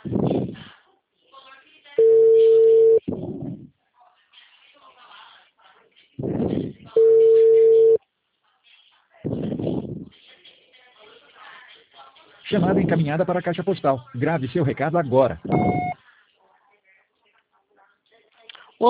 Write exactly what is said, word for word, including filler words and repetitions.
Chamada encaminhada para a caixa postal. Grave seu recado agora.